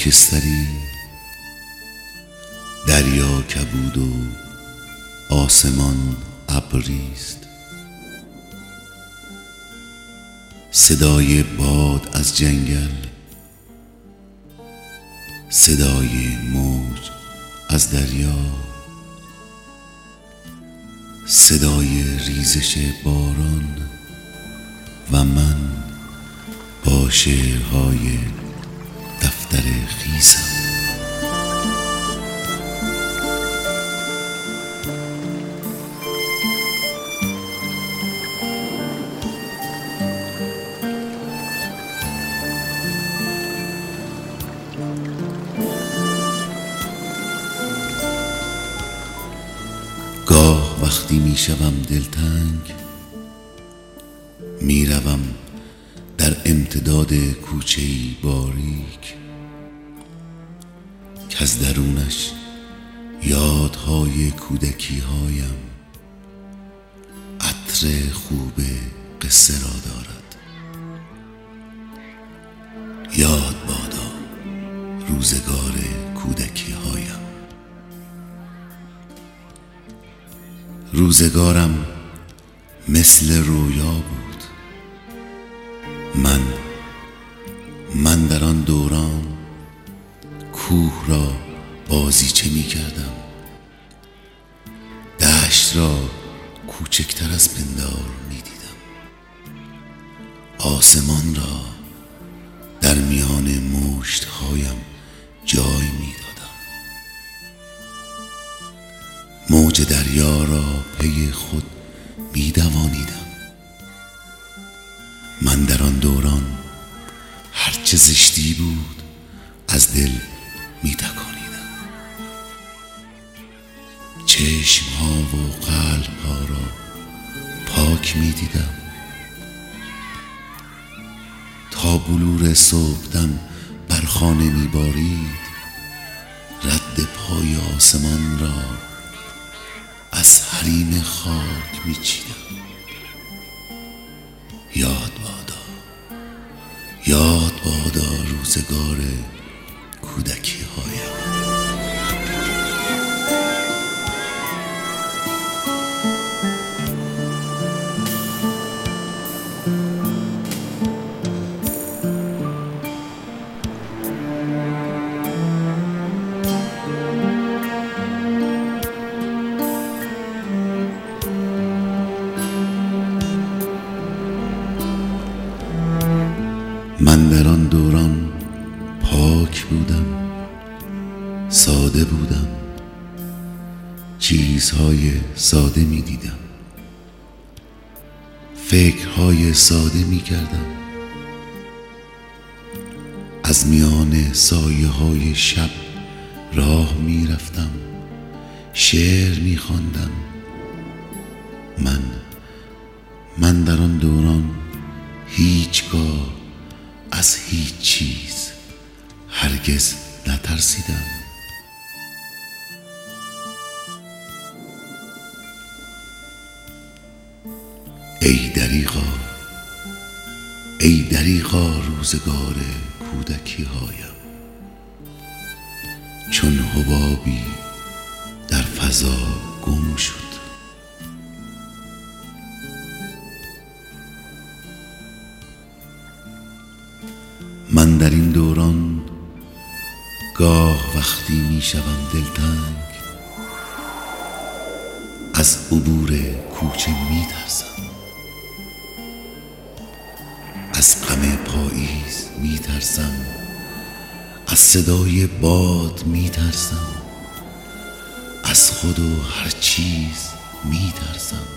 خاکستری، دریا کبود و آسمان ابریست. صدای باد از جنگل، صدای موج از دریا، صدای ریزش باران و من با شعرهای دفتر خیسم. گاه وقتی می شوم دلتنگ، می روم در امتداد کوچه‌ای باریک که از درونش یادهای کودکی هایم عطر خوب قصه را دارد. یاد بادا روزگار کودکی هایم. روزگارم مثل رویا بود. من در آن دوران کوه را بازیچه می کردم، دشت را کوچکتر از پندار می دیدم، آسمان را در میان مشت‌هایم جای می دادم، موج دریا را پی خود می دوانیدم. من در آن دوران هرچه زشتی بود از دل می تکانیدم. چشم‌ها و قلب‌ها را پاک می دیدم. تا بلور صبحدم بر خانه می بارید، رد پای آسمان را از حریم خاک می چیدم. یاد بادا روزگار کودکی هایم. من در آن دوران پاک بودم، ساده بودم، چیزهای ساده می دیدم، فکرهای ساده می کردم. از میان سایه های شب راه می رفتم، شعر می خواندم. من در آن دوران هیچگاه از هیچ چیز هرگز نترسیدم. ای دریغا روزگار کودکی هایم، چون حبابی در فضا گم شد. من در این دوران گاه وقتی می شوم دلتنگ، از عبور کوچه می ترسم، از غم پاییز می ترسم، از صدای باد می ترسم، از خود و هر چیز می ترسم.